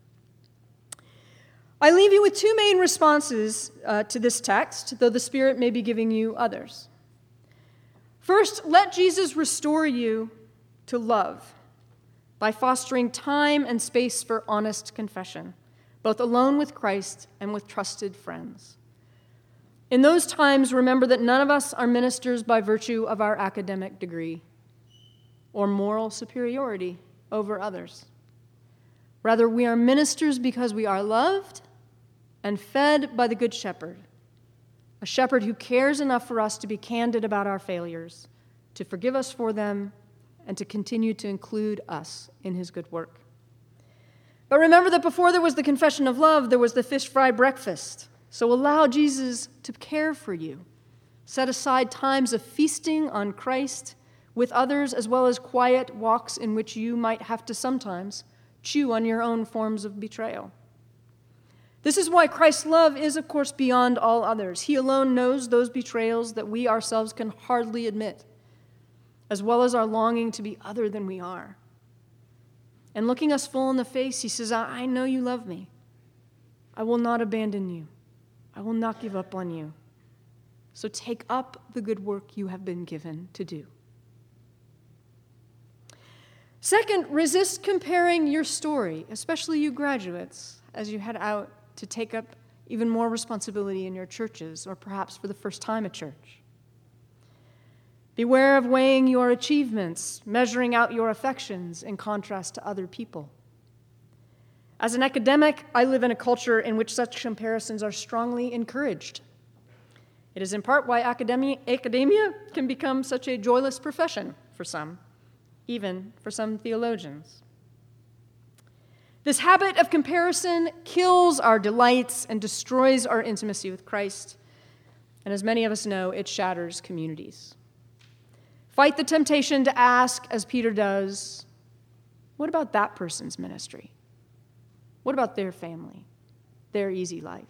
I leave you with two main responses to this text, though the Spirit may be giving you others. First, let Jesus restore you to love by fostering time and space for honest confession, both alone with Christ and with trusted friends. In those times, remember that none of us are ministers by virtue of our academic degree or moral superiority over others. Rather, we are ministers because we are loved and fed by the Good Shepherd, a shepherd who cares enough for us to be candid about our failures, to forgive us for them, and to continue to include us in his good work. But remember that before there was the confession of love, there was the fish fry breakfast. So allow Jesus to care for you. Set aside times of feasting on Christ with others, as well as quiet walks in which you might have to sometimes chew on your own forms of betrayal. This is why Christ's love is, of course, beyond all others. He alone knows those betrayals that we ourselves can hardly admit, as well as our longing to be other than we are. And looking us full in the face, he says, I know you love me. I will not abandon you. I will not give up on you. So take up the good work you have been given to do. Second, resist comparing your story, especially you graduates, as you head out to take up even more responsibility in your churches, or perhaps for the first time at church. Beware of weighing your achievements, measuring out your affections in contrast to other people. As an academic, I live in a culture in which such comparisons are strongly encouraged. It is in part why academia can become such a joyless profession for some, even for some theologians. This habit of comparison kills our delights and destroys our intimacy with Christ. And as many of us know, it shatters communities. Fight the temptation to ask, as Peter does, what about that person's ministry? What about their family, their easy life?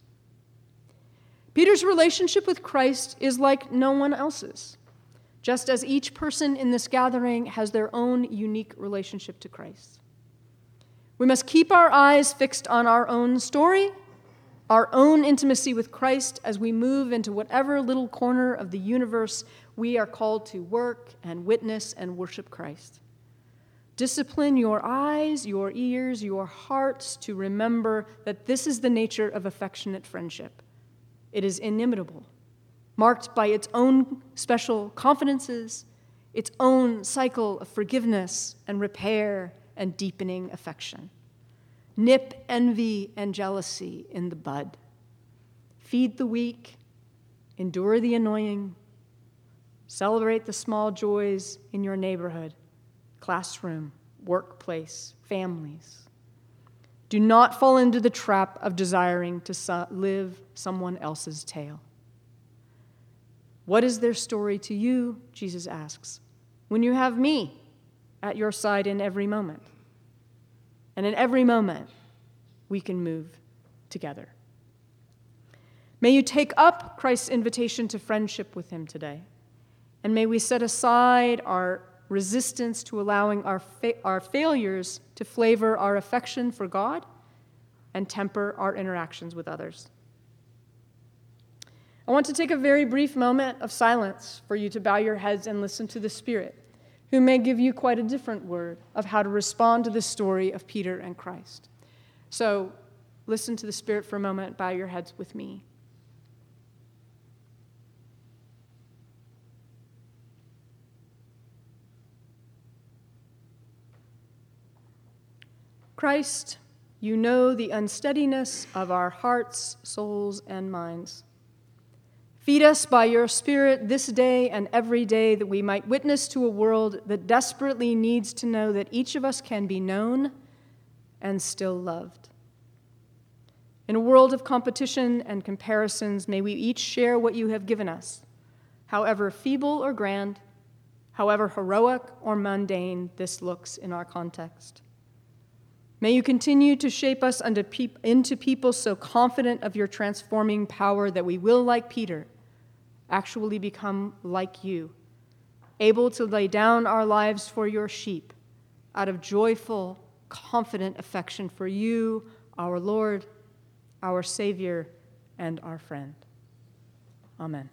Peter's relationship with Christ is like no one else's, just as each person in this gathering has their own unique relationship to Christ. We must keep our eyes fixed on our own story, our own intimacy with Christ as we move into whatever little corner of the universe we are called to work and witness and worship Christ. Discipline your eyes, your ears, your hearts to remember that this is the nature of affectionate friendship. It is inimitable, marked by its own special confidences, its own cycle of forgiveness and repair and deepening affection. Nip envy and jealousy in the bud. Feed the weak, endure the annoying, celebrate the small joys in your neighborhood, classroom, workplace, families. Do not fall into the trap of desiring to live someone else's tale. What is their story to you, Jesus asks, when you have me at your side in every moment? And in every moment, we can move together. May you take up Christ's invitation to friendship with him today. And may we set aside our resistance to allowing our failures to flavor our affection for God and temper our interactions with others. I want to take a very brief moment of silence for you to bow your heads and listen to the Spirit, who may give you quite a different word of how to respond to the story of Peter and Christ. So listen to the Spirit for a moment, bow your heads with me. Christ, you know the unsteadiness of our hearts, souls, and minds. Feed us by your Spirit this day and every day, that we might witness to a world that desperately needs to know that each of us can be known and still loved. In a world of competition and comparisons, may we each share what you have given us, however feeble or grand, however heroic or mundane this looks in our context. May you continue to shape us into people so confident of your transforming power that we will, like Peter, actually become like you, able to lay down our lives for your sheep out of joyful, confident affection for you, our Lord, our Savior, and our friend. Amen.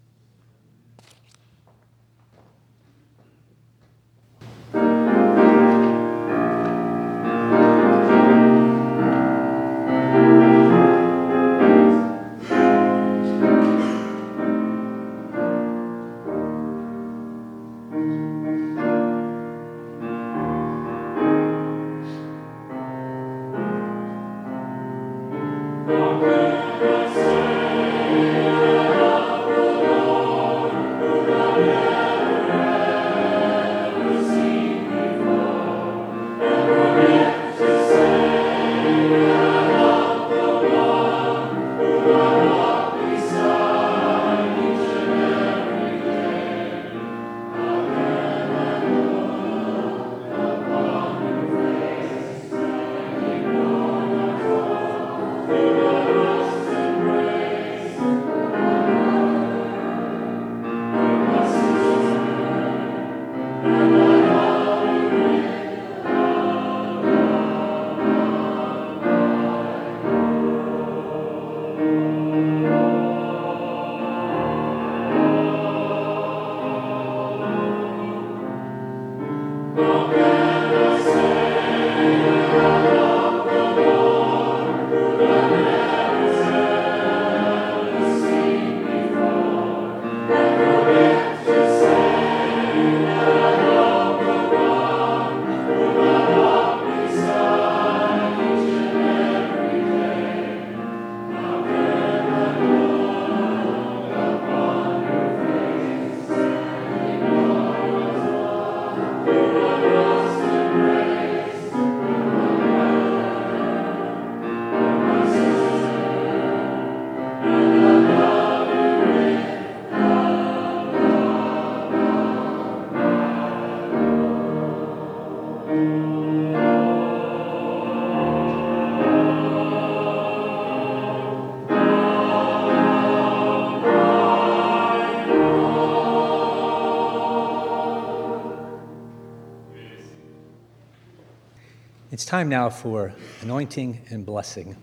It's time now for anointing and blessing.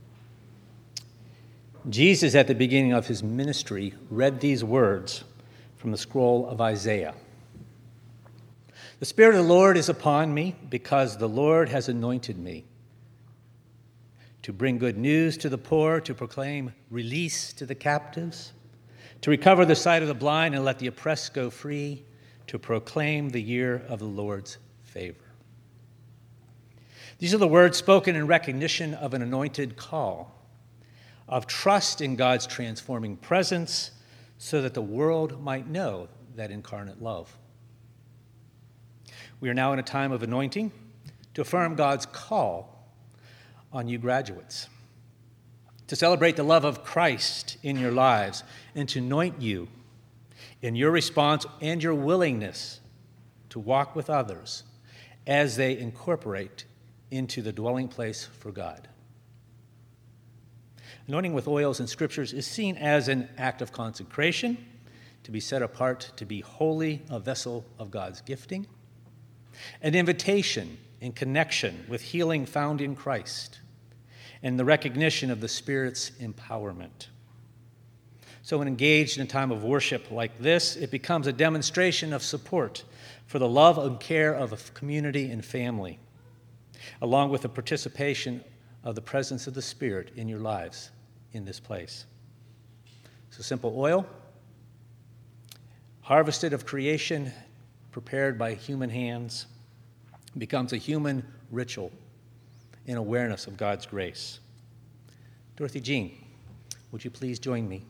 Jesus, at the beginning of his ministry, read these words from the scroll of Isaiah. The Spirit of the Lord is upon me, because the Lord has anointed me to bring good news to the poor, to proclaim release to the captives, to recover the sight of the blind and let the oppressed go free, to proclaim the year of the Lord's favor. These are the words spoken in recognition of an anointed call, of trust in God's transforming presence, so that the world might know that incarnate love. We are now in a time of anointing to affirm God's call on you graduates, to celebrate the love of Christ in your lives, and to anoint you in your response and your willingness to walk with others as they incorporate into the dwelling place for God. Anointing with oils in scriptures is seen as an act of consecration, to be set apart to be holy, a vessel of God's gifting, an invitation in connection with healing found in Christ, and the recognition of the Spirit's empowerment. So when engaged in a time of worship like this, it becomes a demonstration of support for the love and care of a community and family, along with the participation of the presence of the Spirit in your lives in this place. So simple oil, harvested of creation, prepared by human hands, becomes a human ritual in awareness of God's grace. Dorothy Jean, would you please join me?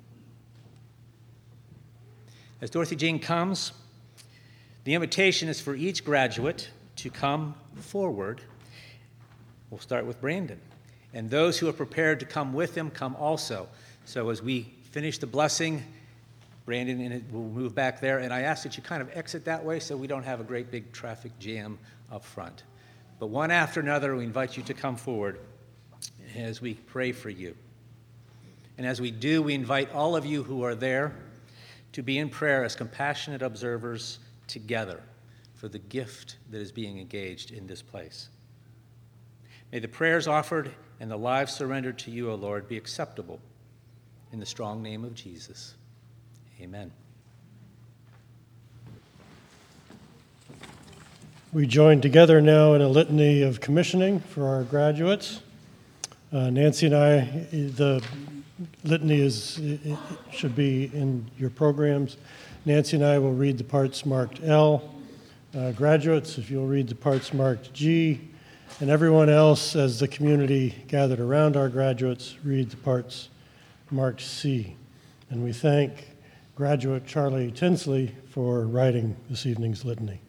As Dorothy Jean comes, the invitation is for each graduate to come forward. We'll start with Brandon. And those who are prepared to come with him, come also. So as we finish the blessing, Brandon will move back there. And I ask that you kind of exit that way so we don't have a great big traffic jam up front. But one after another, we invite you to come forward as we pray for you. And as we do, we invite all of you who are there to be in prayer as compassionate observers together for the gift that is being engaged in this place. May the prayers offered and the lives surrendered to you, O Lord, be acceptable in the strong name of Jesus. Amen.
We join together now in a litany of commissioning for our graduates. Nancy and I, the litany should be in your programs. Nancy and I will read the parts marked L. Graduates, if you'll read the parts marked G. And everyone else, as the community gathered around our graduates, read the parts marked C. And we thank graduate Charlie Tinsley for writing this evening's litany.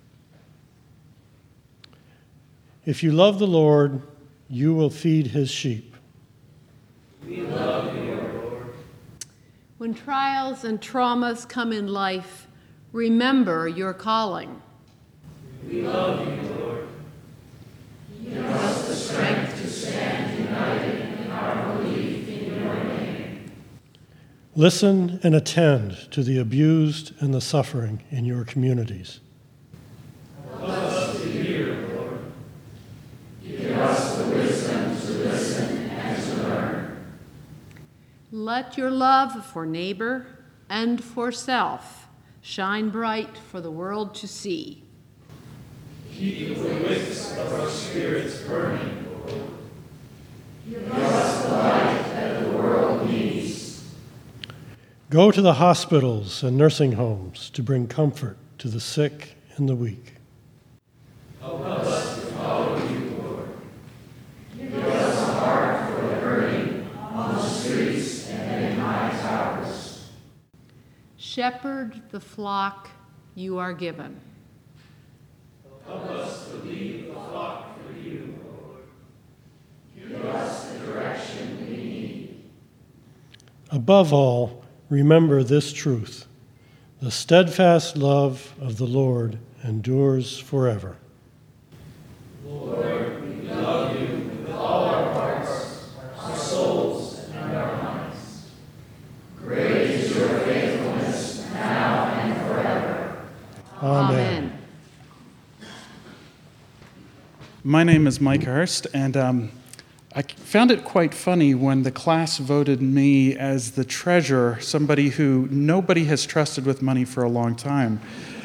If you love the Lord, you will feed his sheep.
We love you, Lord. When trials and traumas come in life, remember your calling.
We love you, Lord. Give us the strength to stand united in our belief in your name.
Listen and attend to the abused and the suffering in your communities.
Help us to hear, Lord. Give us the wisdom to listen and to learn.
Let your love for neighbor and for self shine bright for the world to see.
Keep the wicks of our spirits burning, Lord. Give us the light that the world needs.
Go to the hospitals and nursing homes to bring comfort to the sick and the weak.
Help us to follow you, Lord. Give us a heart for the hurting on the streets and in high towers.
Shepherd the flock you are given.
Help us to lead the flock for you, Lord. Give us the direction we need.
Above all, remember this truth: the steadfast love of the Lord endures forever.
Lord, we love you with all our hearts, our souls, and our minds. Great is your faithfulness now and forever.
Amen.
My name is Mike Hurst, and I found it quite funny when the class voted me as the treasurer, somebody who nobody has trusted with money for a long time.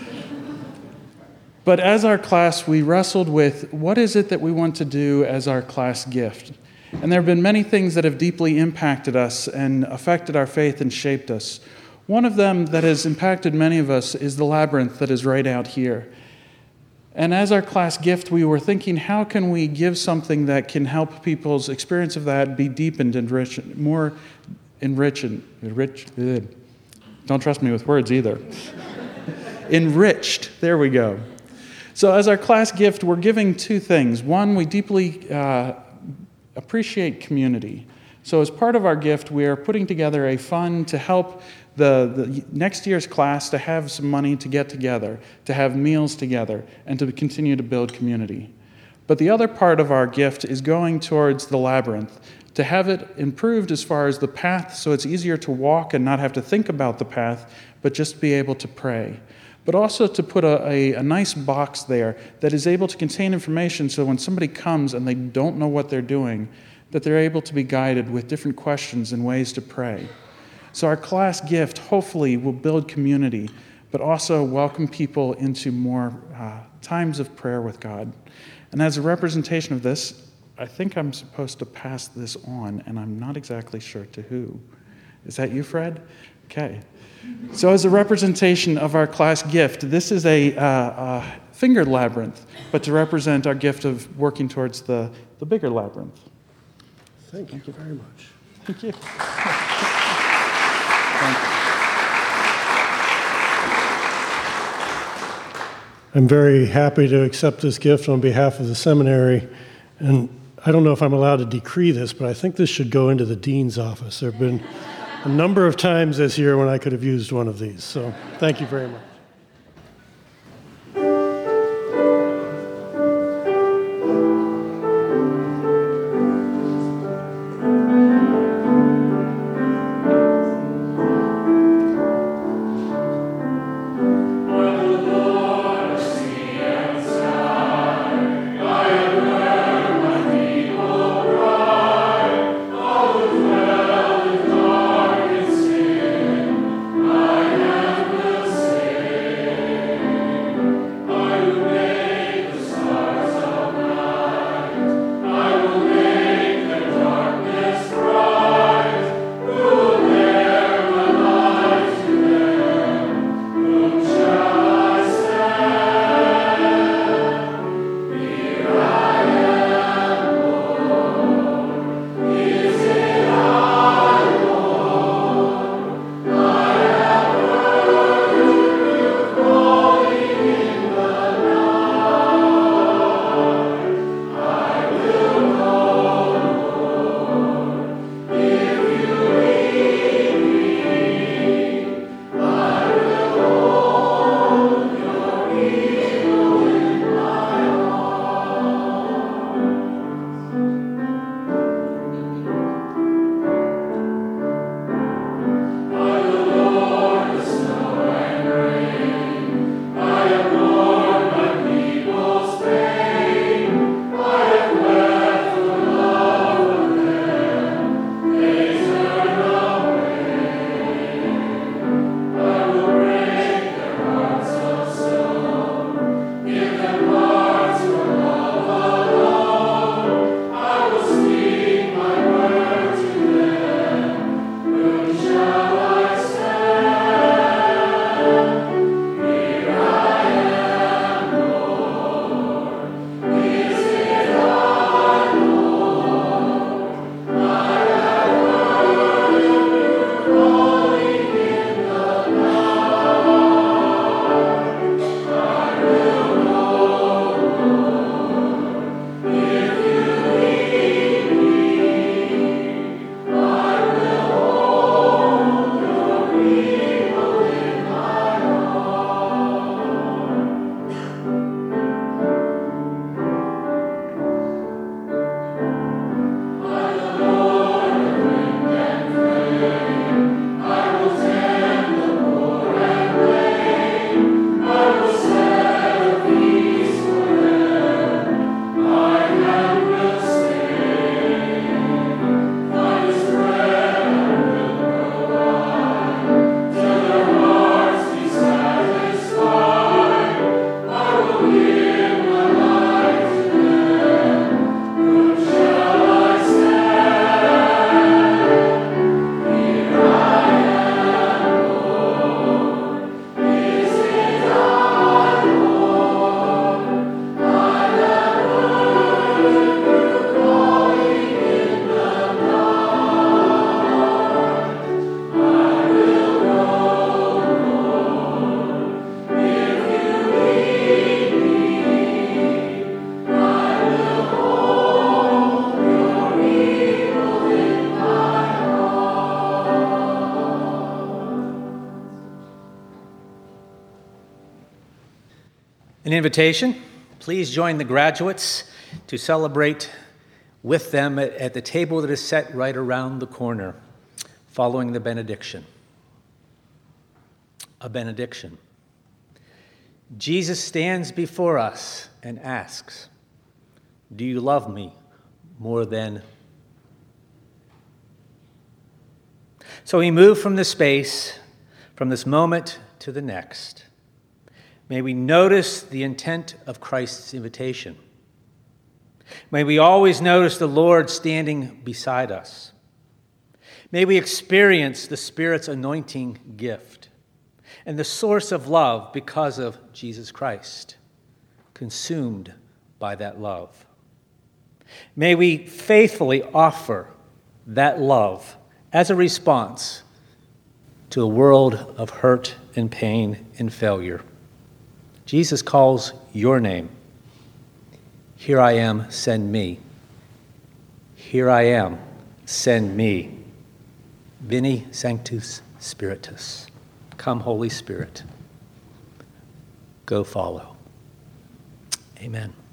But as our class, we wrestled with what is it that we want to do as our class gift. And there have been many things that have deeply impacted us and affected our faith and shaped us. One of them that has impacted many of us is the labyrinth that is right out here. And as our class gift, we were thinking, how can we give something that can help people's experience of that be deepened and more enriched. Don't trust me with words either. Enriched, there we go. So as our class gift, we're giving two things. One, we deeply appreciate community. So as part of our gift, we are putting together a fund to help the next year's class to have some money to get together, to have meals together, and to continue to build community. But the other part of our gift is going towards the labyrinth, to have it improved as far as the path so it's easier to walk and not have to think about the path, but just be able to pray. But also to put a nice box there that is able to contain information so when somebody comes and they don't know what they're doing, that they're able to be guided with different questions and ways to pray. So our class gift hopefully will build community, but also welcome people into more times of prayer with God. And as a representation of this, I think I'm supposed to pass this on, and I'm not exactly sure to who. Is that you, Fred? Okay. So as a representation of our class gift, this is a finger labyrinth, but to represent our gift of working towards the bigger labyrinth.
Thank you very much.
Thank you.
I'm very happy to accept this gift on behalf of the seminary, and I don't know if I'm allowed to decree this, but I think this should go into the dean's office. There have been a number of times this year when I could have used one of these, so thank you very much.
An invitation. Please join the graduates to celebrate with them at the table that is set right around the corner following the benediction. A benediction. Jesus stands before us and asks, "Do you love me more than?" So we move from this space, from this moment to the next. May we notice the intent of Christ's invitation. May we always notice the Lord standing beside us. May we experience the Spirit's anointing gift and the source of love because of Jesus Christ, consumed by that love. May we faithfully offer that love as a response to a world of hurt and pain and failure. Jesus calls your name. Here I am, send me. Here I am, send me. Veni Sanctus Spiritus. Come, Holy Spirit. Go follow. Amen.